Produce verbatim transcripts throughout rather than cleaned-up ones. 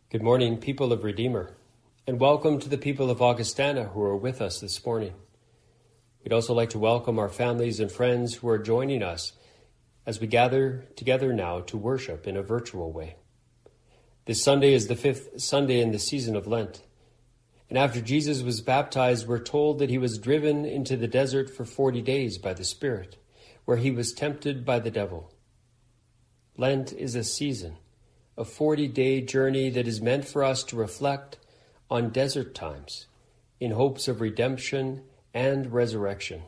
Good morning, people of Redeemer, and welcome to the people of Augustana who are with us this morning. We'd also like to welcome our families and friends who are joining us as we gather together now to worship in a virtual way. This Sunday is the fifth Sunday in the season of Lent, and after Jesus was baptized, we're told that he was driven into the desert for forty days by the Spirit, where he was tempted by the devil. Lent is a season, a forty-day journey that is meant for us to reflect on desert times in hopes of redemption and resurrection.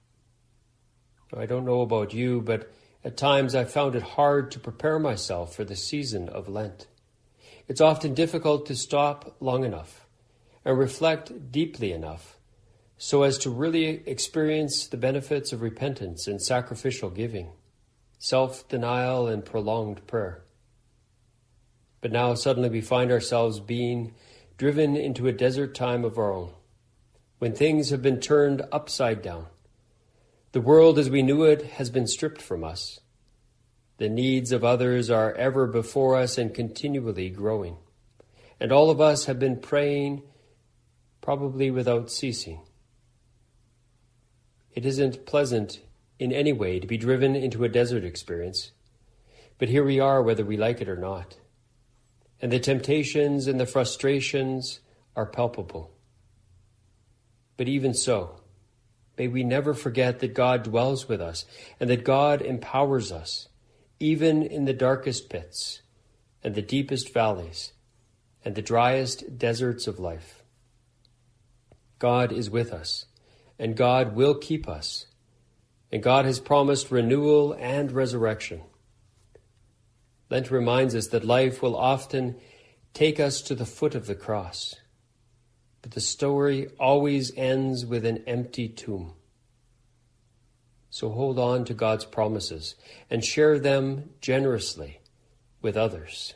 I don't know about you, but at times I found it hard to prepare myself for the season of Lent. It's often difficult to stop long enough and reflect deeply enough so as to really experience the benefits of repentance and sacrificial giving, self-denial and prolonged prayer. But now suddenly we find ourselves being driven into a desert time of our own, when things have been turned upside down. The world as we knew it has been stripped from us. The needs of others are ever before us and continually growing. And all of us have been praying, probably without ceasing. It isn't pleasant in any way to be driven into a desert experience, but here we are whether we like it or not. And the temptations and the frustrations are palpable. But even so, may we never forget that God dwells with us and that God empowers us, even in the darkest pits and the deepest valleys and the driest deserts of life. God is with us, and God will keep us, and God has promised renewal and resurrection. Lent reminds us that life will often take us to the foot of the cross, but the story always ends with an empty tomb. So hold on to God's promises and share them generously with others.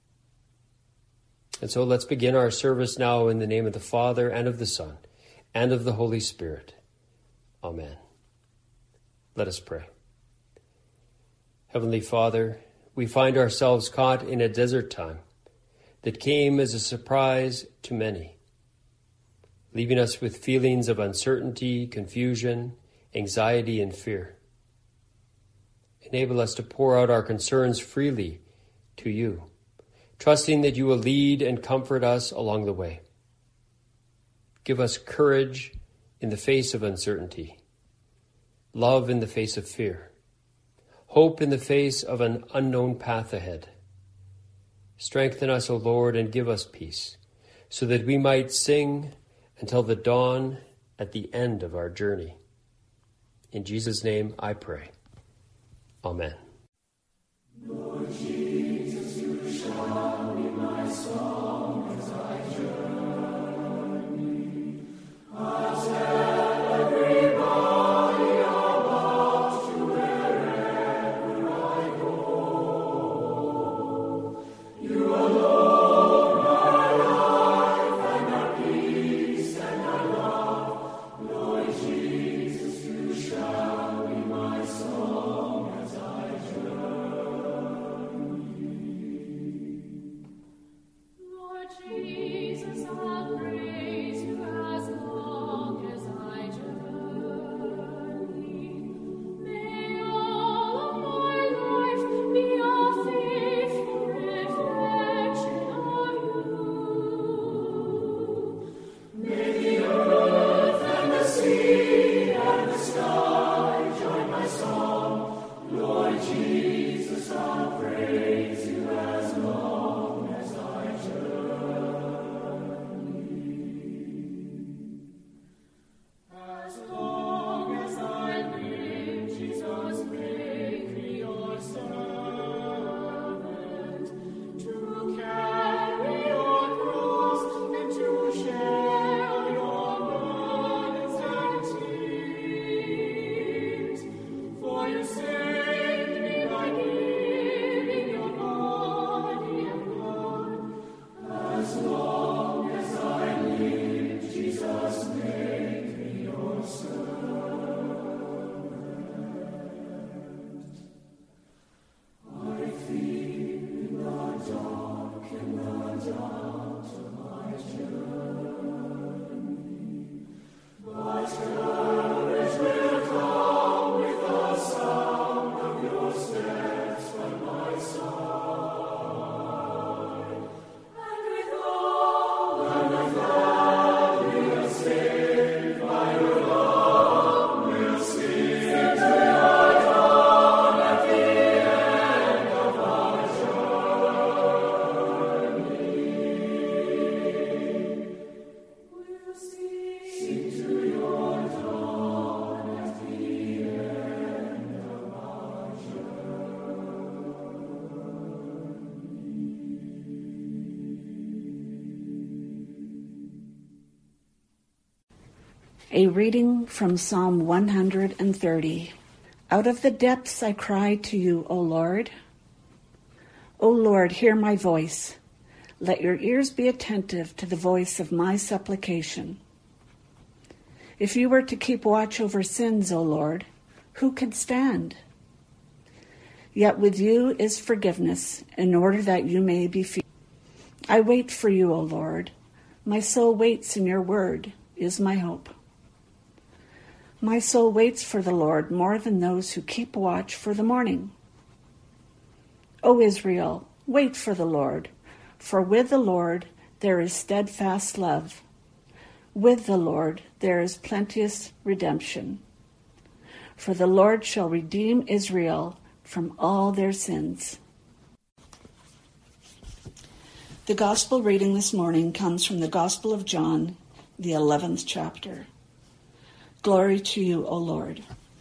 And so let's begin our service now in the name of the Father and of the Son and of the Holy Spirit. Amen. Let us pray. Heavenly Father, we find ourselves caught in a desert time that came as a surprise to many, leaving us with feelings of uncertainty, confusion, anxiety, and fear. Enable us to pour out our concerns freely to you, trusting that you will lead and comfort us along the way. Give us courage in the face of uncertainty, love in the face of fear, hope in the face of an unknown path ahead. Strengthen us, O Lord, and give us peace, so that we might sing until the dawn at the end of our journey. In Jesus' name I pray. Amen. Lord Jesus, you shall be my song as I journey. I'll tell everybody about you wherever I go. You alone, my life and my peace and my love. Lord Jesus, you shall be my song as I A reading from Psalm one hundred thirty. Out of the depths I cry to you, O Lord. O Lord, hear my voice. Let your ears be attentive to the voice of my supplication. If you were to keep watch over sins, O Lord, who could stand? Yet with you is forgiveness, in order that you may be feared. I wait for you, O Lord. My soul waits in your word, is my hope. My soul waits for the Lord more than those who keep watch for the morning. O Israel, wait for the Lord, for with the Lord there is steadfast love. With the Lord there is plenteous redemption. For the Lord shall redeem Israel from all their sins. The gospel reading this morning comes from the Gospel of John, the eleventh chapter. Glory to you, O Lord.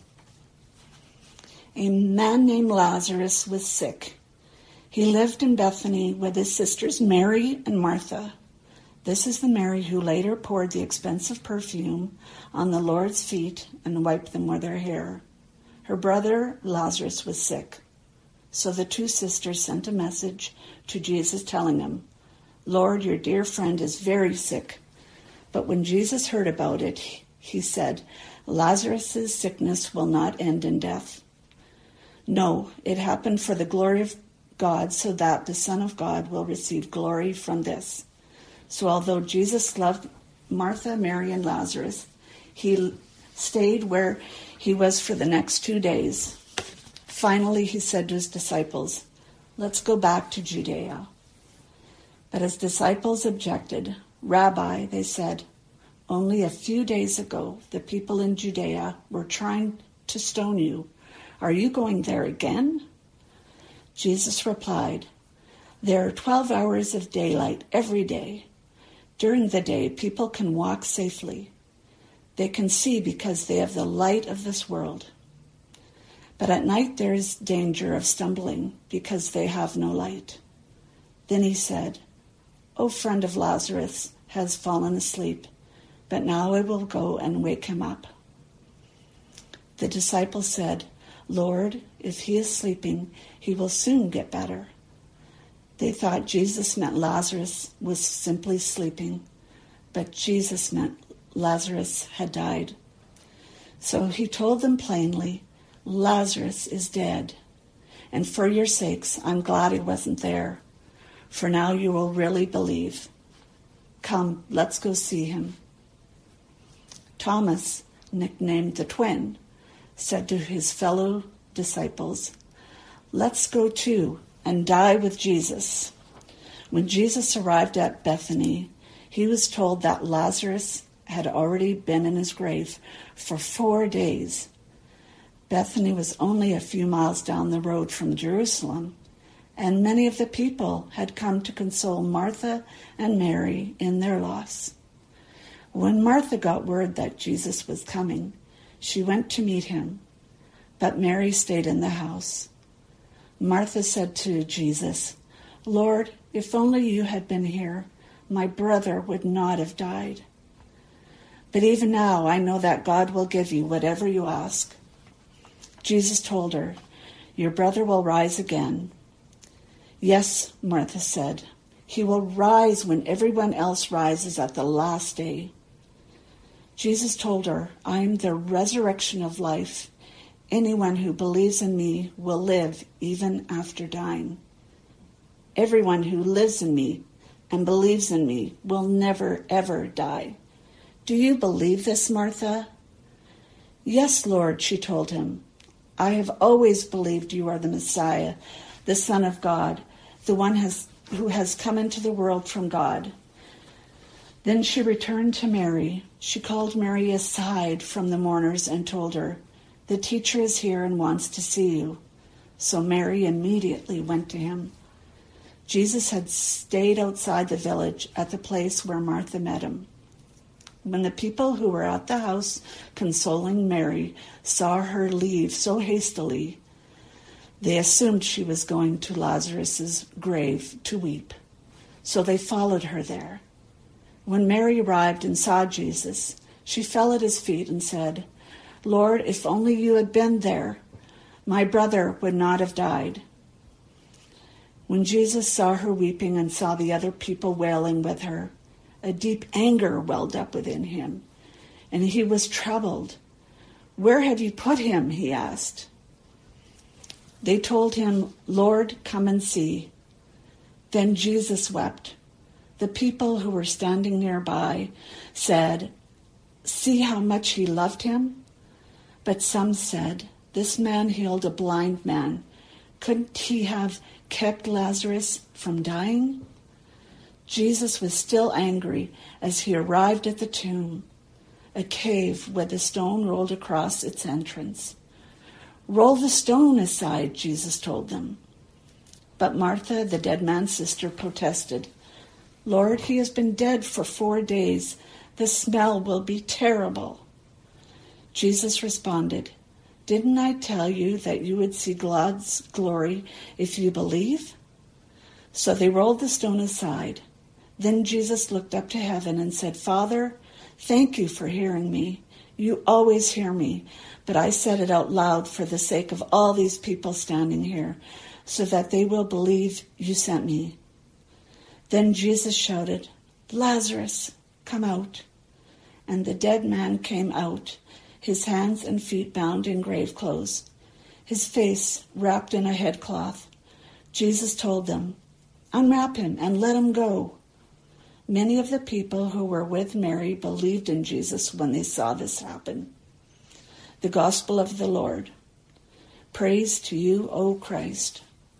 A man named Lazarus was sick. He lived in Bethany with his sisters Mary and Martha. This is the Mary who later poured the expensive perfume on the Lord's feet and wiped them with her hair. Her brother Lazarus was sick. So the two sisters sent a message to Jesus telling him, Lord, your dear friend is very sick. But when Jesus heard about it, he said, Lazarus' sickness will not end in death. No, it happened for the glory of God, so that the Son of God will receive glory from this. So although Jesus loved Martha, Mary, and Lazarus, he stayed where he was for the next two days. Finally, he said to his disciples, let's go back to Judea. But his disciples objected. Rabbi, they said, only a few days ago, the people in Judea were trying to stone you. Are you going there again? Jesus replied, there are twelve hours of daylight every day. During the day, people can walk safely. They can see because they have the light of this world. But at night there is danger of stumbling because they have no light. Then he said, O friend of Lazarus has fallen asleep, but now I will go and wake him up. The disciples said, Lord, if he is sleeping, he will soon get better. They thought Jesus meant Lazarus was simply sleeping, but Jesus meant Lazarus had died. So he told them plainly, Lazarus is dead, and for your sakes, I'm glad he wasn't there, for now you will really believe. Come, let's go see him. Thomas, nicknamed the twin, said to his fellow disciples, let's go too and die with Jesus. When Jesus arrived at Bethany, he was told that Lazarus had already been in his grave for four days. Bethany was only a few miles down the road from Jerusalem, and many of the people had come to console Martha and Mary in their loss. When Martha got word that Jesus was coming, she went to meet him, but Mary stayed in the house. Martha said to Jesus, Lord, if only you had been here, my brother would not have died. But even now I know that God will give you whatever you ask. Jesus told her, your brother will rise again. Yes, Martha said, he will rise when everyone else rises at the last day. Jesus told her, I am the resurrection of life. Anyone who believes in me will live even after dying. Everyone who lives in me and believes in me will never, ever die. Do you believe this, Martha? Yes, Lord, she told him. I have always believed you are the Messiah, the Son of God, the one has, who has come into the world from God. Then she returned to Mary. She called Mary aside from the mourners and told her, the teacher is here and wants to see you. So Mary immediately went to him. Jesus had stayed outside the village at the place where Martha met him. When the people who were at the house consoling Mary saw her leave so hastily, they assumed she was going to Lazarus' grave to weep. So they followed her there. When Mary arrived and saw Jesus, she fell at his feet and said, Lord, if only you had been there, my brother would not have died. When Jesus saw her weeping and saw the other people wailing with her, a deep anger welled up within him, and he was troubled. Where have you put him? He asked. They told him, Lord, come and see. Then Jesus wept. The people who were standing nearby said, see how much he loved him? But some said, this man healed a blind man. Couldn't he have kept Lazarus from dying? Jesus was still angry as he arrived at the tomb, a cave with a stone rolled across its entrance. Roll the stone aside, Jesus told them. But Martha, the dead man's sister, protested. Lord, he has been dead for four days. The smell will be terrible. Jesus responded, didn't I tell you that you would see God's glory if you believe? So they rolled the stone aside. Then Jesus looked up to heaven and said, Father, thank you for hearing me. You always hear me, but I said it out loud for the sake of all these people standing here, so that they will believe you sent me. Then Jesus shouted, Lazarus, come out. And the dead man came out, his hands and feet bound in grave clothes, his face wrapped in a headcloth. Jesus told them, unwrap him and let him go. Many of the people who were with Mary believed in Jesus when they saw this happen. The Gospel of the Lord. Praise to you, O Christ.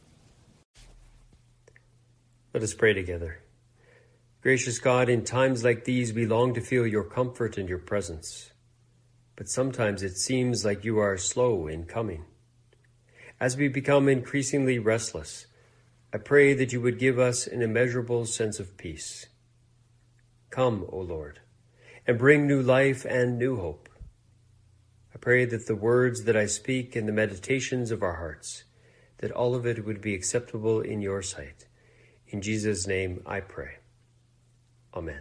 Let us pray together. Gracious God, in times like these, we long to feel your comfort and your presence. But sometimes it seems like you are slow in coming. As we become increasingly restless, I pray that you would give us an immeasurable sense of peace. Come, O Lord, and bring new life and new hope. I pray that the words that I speak and the meditations of our hearts, that all of it would be acceptable in your sight. In Jesus' name I pray. Amen.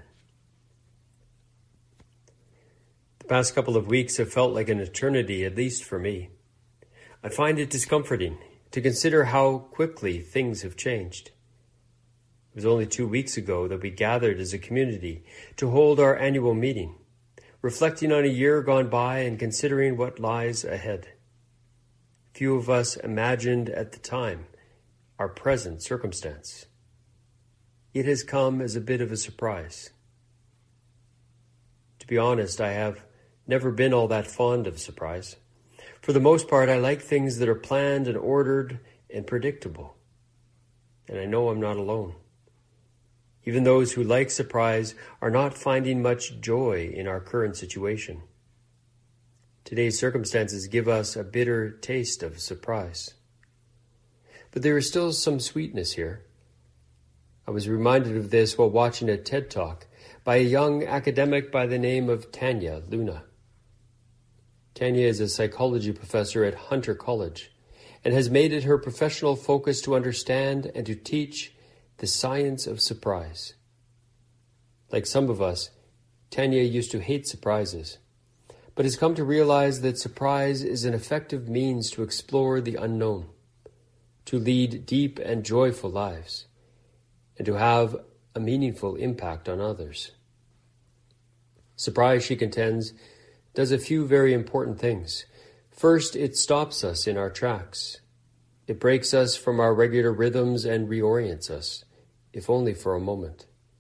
The past couple of weeks have felt like an eternity, at least for me. I find it discomforting to consider how quickly things have changed. It was only two weeks ago that we gathered as a community to hold our annual meeting, reflecting on a year gone by and considering what lies ahead. Few of us imagined at the time our present circumstance. It has come as a bit of a surprise. To be honest, I have never been all that fond of surprise. For the most part, I like things that are planned and ordered and predictable. And I know I'm not alone. Even those who like surprise are not finding much joy in our current situation. Today's circumstances give us a bitter taste of surprise. But there is still some sweetness here. I was reminded of this while watching a TED Talk by a young academic by the name of Tanya Luna. Tanya is a psychology professor at Hunter College and has made it her professional focus to understand and to teach the science of surprise. Like some of us, Tanya used to hate surprises, but has come to realize that surprise is an effective means to explore the unknown, to lead deep and joyful lives, and to have a meaningful impact on others. Surprise, she contends, does a few very important things. First, it stops us in our tracks. It breaks us from our regular rhythms and reorients us, if only for a moment.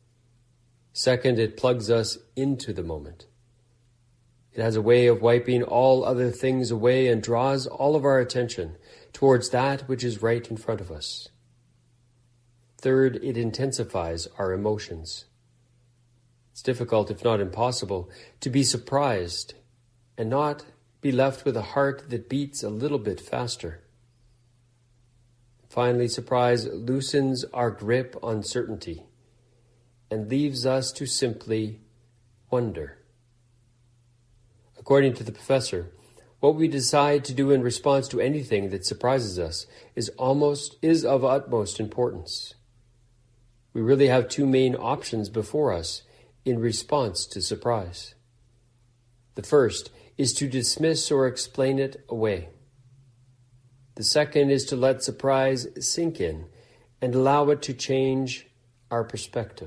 Second, it plugs us into the moment. It has a way of wiping all other things away and draws all of our attention towards that which is right in front of us. Third, it intensifies our emotions. It's difficult, if not impossible, to be surprised and not be left with a heart that beats a little bit faster. Finally, surprise loosens our grip on certainty and leaves us to simply wonder. According to the professor, what we decide to do in response to anything that surprises us is almost is of utmost importance. We really have two main options before us in response to surprise. The first is to dismiss or explain it away. The second is to let surprise sink in and allow it to change our perspective.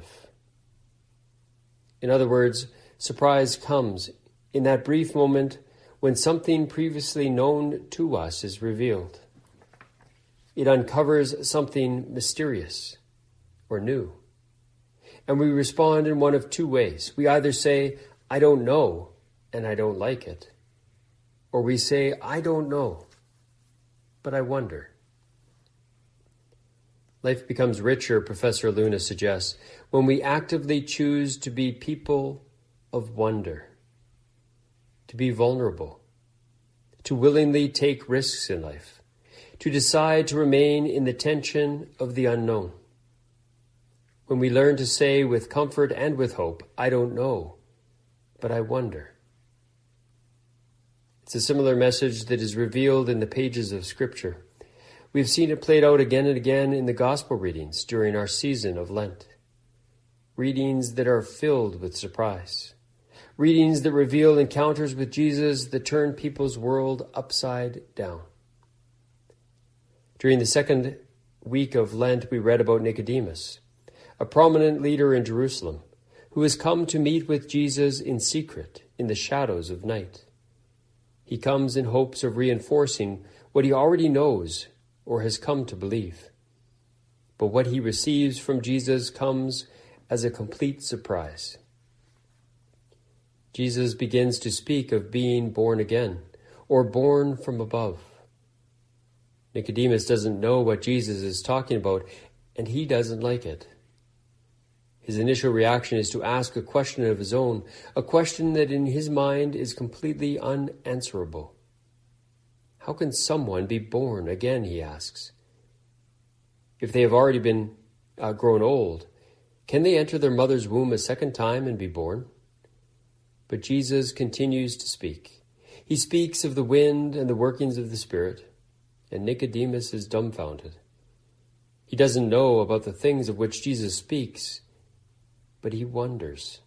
In other words, surprise comes in that brief moment when something previously known to us is revealed. It uncovers something mysterious or new. And we respond in one of two ways. We either say, I don't know, and I don't like it. Or we say, I don't know, but I wonder. Life becomes richer, Professor Luna suggests, when we actively choose to be people of wonder, to be vulnerable, to willingly take risks in life, to decide to remain in the tension of the unknown. When we learn to say with comfort and with hope, I don't know, but I wonder. It's a similar message that is revealed in the pages of Scripture. We've seen it played out again and again in the Gospel readings during our season of Lent. Readings that are filled with surprise. Readings that reveal encounters with Jesus that turn people's world upside down. During the second week of Lent, we read about Nicodemus, a prominent leader in Jerusalem, who has come to meet with Jesus in secret in the shadows of night. He comes in hopes of reinforcing what he already knows or has come to believe. But what he receives from Jesus comes as a complete surprise. Jesus begins to speak of being born again, or born from above. Nicodemus doesn't know what Jesus is talking about, and he doesn't like it. His initial reaction is to ask a question of his own, a question that in his mind is completely unanswerable. How can someone be born again, he asks. If they have already been uh, grown old, can they enter their mother's womb a second time and be born? But Jesus continues to speak. He speaks of the wind and the workings of the Spirit, and Nicodemus is dumbfounded. He doesn't know about the things of which Jesus speaks, but he wonders.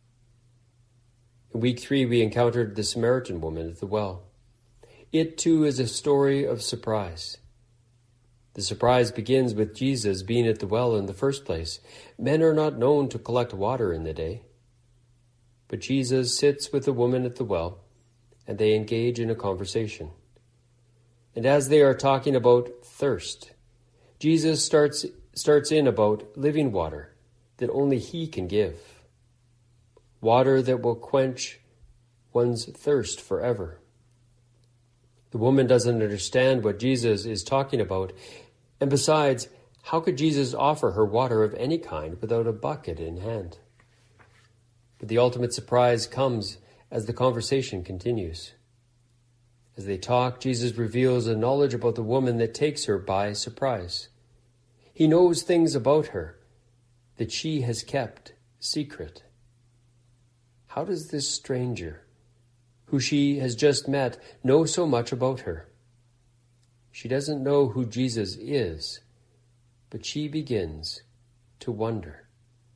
In week three, we encountered the Samaritan woman at the well. It, too, is a story of surprise. The surprise begins with Jesus being at the well in the first place. Men are not known to collect water in the day. But Jesus sits with the woman at the well, and they engage in a conversation. And as they are talking about thirst, Jesus starts, starts in about living water that only he can give. Water that will quench one's thirst forever. The woman doesn't understand what Jesus is talking about. And besides, how could Jesus offer her water of any kind without a bucket in hand? But the ultimate surprise comes as the conversation continues. As they talk, Jesus reveals a knowledge about the woman that takes her by surprise. He knows things about her that she has kept secret. How does this stranger, who she has just met, know so much about her? She doesn't know who Jesus is, but she begins to wonder.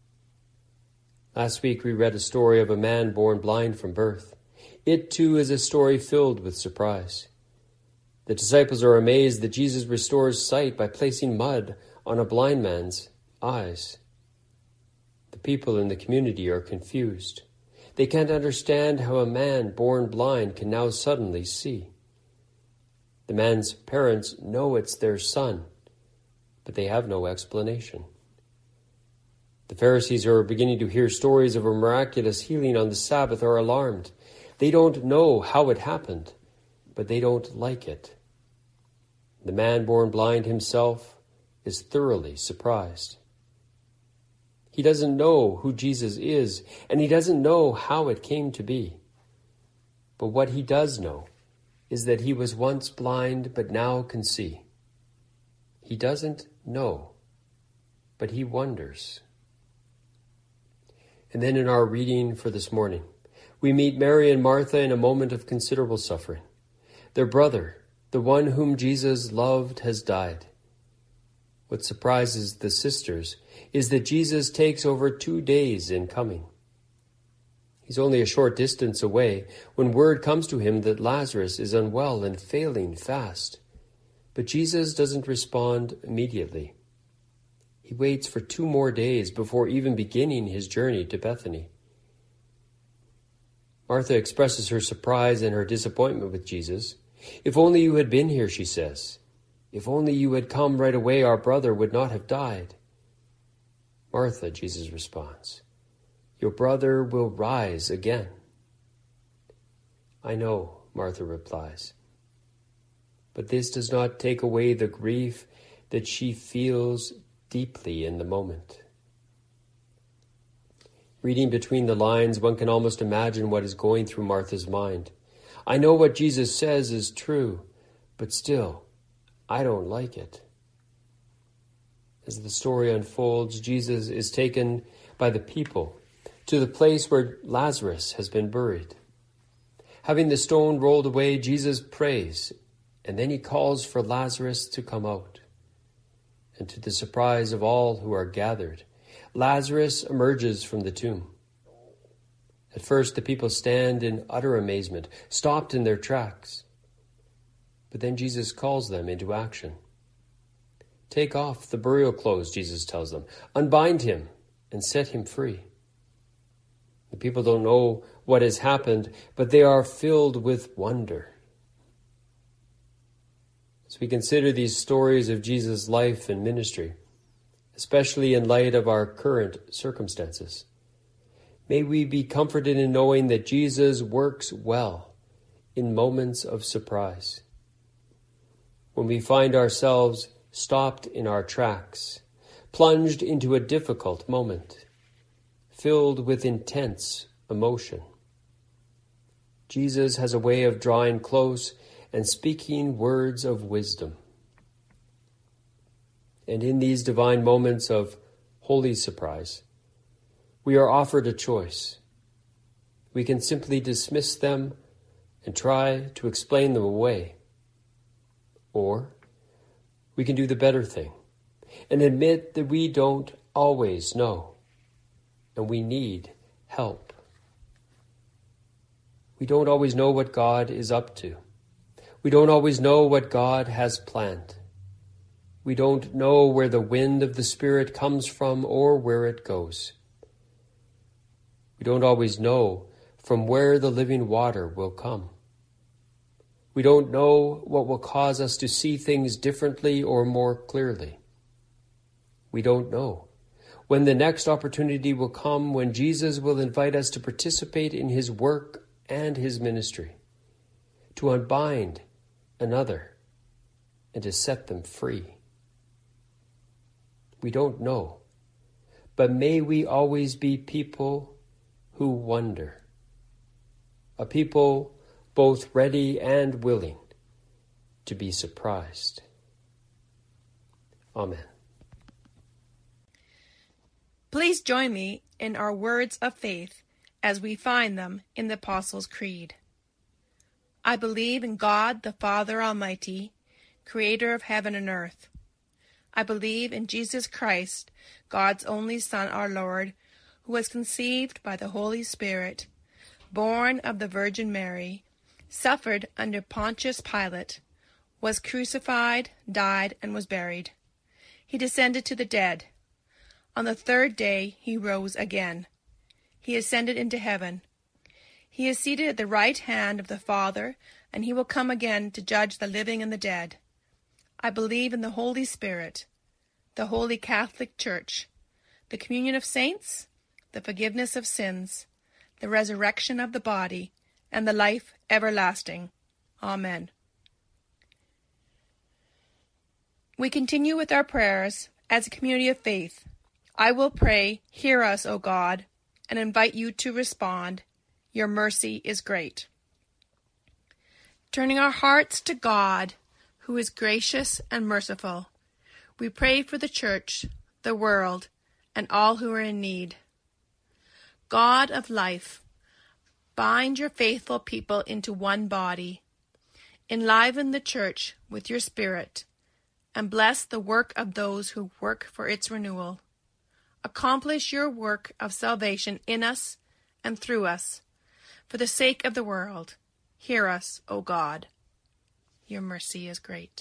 Last week we read a story of a man born blind from birth. It too is a story filled with surprise. The disciples are amazed that Jesus restores sight by placing mud on a blind man's eyes. The people in the community are confused. They can't understand how a man born blind can now suddenly see. The man's parents know it's their son, but they have no explanation. The Pharisees who are beginning to hear stories of a miraculous healing on the Sabbath are alarmed. They don't know how it happened, but they don't like it. The man born blind himself is thoroughly surprised. He doesn't know who Jesus is, and he doesn't know how it came to be. But what he does know is that he was once blind but now can see. He doesn't know, but he wonders. And then in our reading for this morning, we meet Mary and Martha in a moment of considerable suffering. Their brother, the one whom Jesus loved, has died. What surprises the sisters is that Jesus takes over two days in coming. He's only a short distance away when word comes to him that Lazarus is unwell and failing fast. But Jesus doesn't respond immediately. He waits for two more days before even beginning his journey to Bethany. Martha expresses her surprise and her disappointment with Jesus. "If only you had been here," she says. "If only you had come right away, our brother would not have died." "Martha," Jesus responds, "your brother will rise again." "I know," Martha replies, but this does not take away the grief that she feels deeply in the moment. Reading between the lines, one can almost imagine what is going through Martha's mind. I know what Jesus says is true, but still, I don't like it. As the story unfolds, Jesus is taken by the people to the place where Lazarus has been buried. Having the stone rolled away, Jesus prays, and then he calls for Lazarus to come out. And to the surprise of all who are gathered, Lazarus emerges from the tomb. At first, the people stand in utter amazement, stopped in their tracks. But then Jesus calls them into action. "Take off the burial clothes," Jesus tells them. "Unbind him and set him free." The people don't know what has happened, but they are filled with wonder. As we consider these stories of Jesus' life and ministry, especially in light of our current circumstances, may we be comforted in knowing that Jesus works well in moments of surprise. When we find ourselves stopped in our tracks, plunged into a difficult moment, filled with intense emotion, Jesus has a way of drawing close and speaking words of wisdom. And in these divine moments of holy surprise, we are offered a choice. We can simply dismiss them and try to explain them away. Or we can do the better thing and admit that we don't always know and we need help. We don't always know what God is up to. We don't always know what God has planned. We don't know where the wind of the Spirit comes from or where it goes. We don't always know from where the living water will come. We don't know what will cause us to see things differently or more clearly. We don't know when the next opportunity will come when Jesus will invite us to participate in his work and his ministry, to unbind another and to set them free. We don't know, but may we always be people who wonder, a people both ready and willing to be surprised. Amen. Please join me in our words of faith as we find them in the Apostles' Creed. I believe in God the Father Almighty, creator of heaven and earth. I believe in Jesus Christ, God's only Son, our Lord, who was conceived by the Holy Spirit, born of the Virgin Mary, suffered under Pontius Pilate, was crucified, died, and was buried. He descended to the dead. On the third day he rose again. He ascended into heaven. He is seated at the right hand of the Father, and he will come again to judge the living and the dead. I believe in the Holy Spirit, the Holy Catholic Church, the communion of saints, the forgiveness of sins, the resurrection of the body, and the life everlasting. Amen. We continue with our prayers as a community of faith. I will pray, hear us, O God, and invite you to respond. Your mercy is great. Turning our hearts to God, who is gracious and merciful, we pray for the church, the world, and all who are in need. God of life, bind your faithful people into one body. Enliven the church with your spirit, and bless the work of those who work for its renewal. Accomplish your work of salvation in us and through us, for the sake of the world. Hear us, O God. Your mercy is great.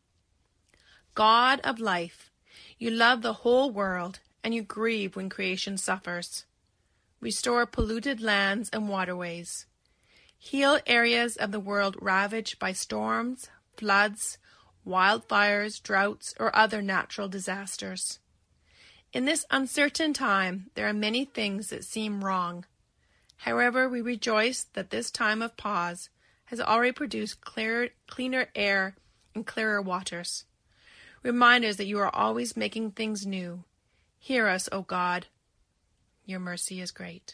God of life, you love the whole world, and you grieve when creation suffers. Restore polluted lands and waterways. Heal areas of the world ravaged by storms, floods, wildfires, droughts, or other natural disasters. In this uncertain time, there are many things that seem wrong. However, we rejoice that this time of pause has already produced clearer, cleaner air and clearer waters. Remind us that you are always making things new. Hear us, O God. Your mercy is great.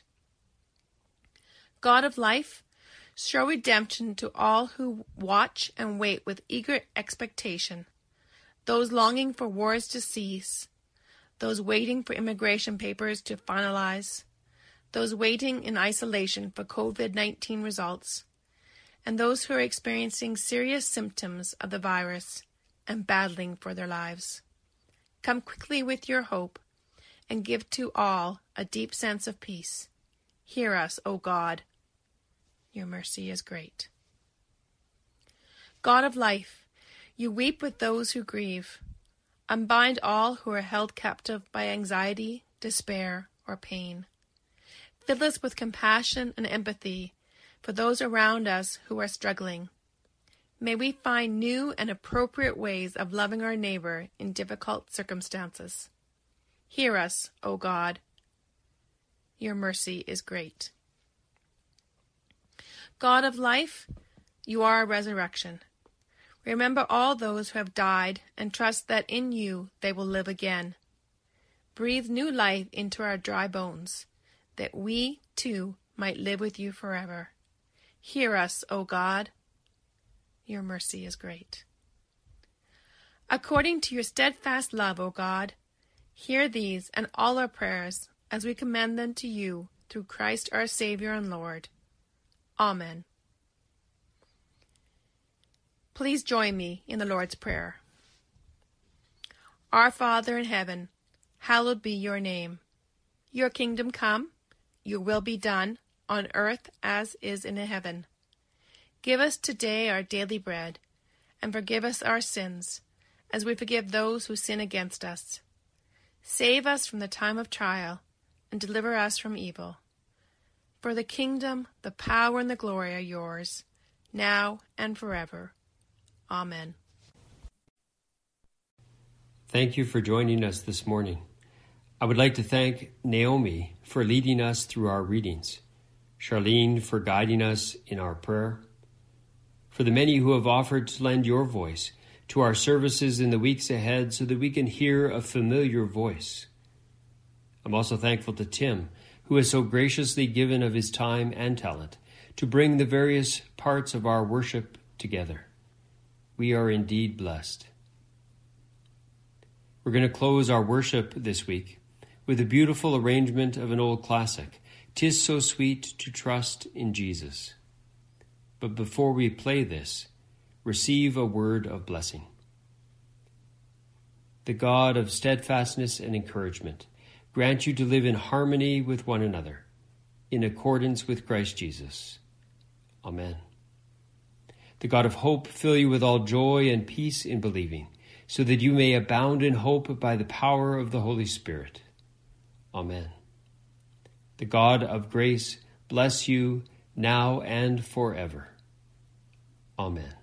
God of life, show redemption to all who watch and wait with eager expectation, those longing for wars to cease, those waiting for immigration papers to finalize, those waiting in isolation for covid nineteen results, and those who are experiencing serious symptoms of the virus and battling for their lives. Come quickly with your hope and give to all a deep sense of peace. Hear us, O God. Your mercy is great. God of life, you weep with those who grieve. Unbind all who are held captive by anxiety, despair, or pain. Fill us with compassion and empathy for those around us who are struggling. May we find new and appropriate ways of loving our neighbor in difficult circumstances. Hear us, O God. Your mercy is great. God of life, you are a resurrection. Remember all those who have died and trust that in you they will live again. Breathe new life into our dry bones, that we, too, might live with you forever. Hear us, O God. Your mercy is great. According to your steadfast love, O God, hear these and all our prayers as we commend them to you through Christ our Savior and Lord. Amen. Please join me in the Lord's Prayer. Our Father in heaven, hallowed be your name. Your kingdom come, your will be done, on earth as is in heaven. Give us today our daily bread, and forgive us our sins, as we forgive those who sin against us. Save us from the time of trial, and deliver us from evil. For the kingdom, the power, and the glory are yours, now and forever. Amen. Thank you for joining us this morning. I would like to thank Naomi for leading us through our readings, Charlene for guiding us in our prayer, for the many who have offered to lend your voice to our services in the weeks ahead so that we can hear a familiar voice. I'm also thankful to Tim, who has so graciously given of his time and talent to bring the various parts of our worship together. We are indeed blessed. We're going to close our worship this week with a beautiful arrangement of an old classic, "'Tis So Sweet to Trust in Jesus." But before we play this, receive a word of blessing. The God of steadfastness and encouragement grant you to live in harmony with one another, in accordance with Christ Jesus. Amen. The God of hope fill you with all joy and peace in believing, so that you may abound in hope by the power of the Holy Spirit. Amen. The God of grace bless you now and forever. Amen.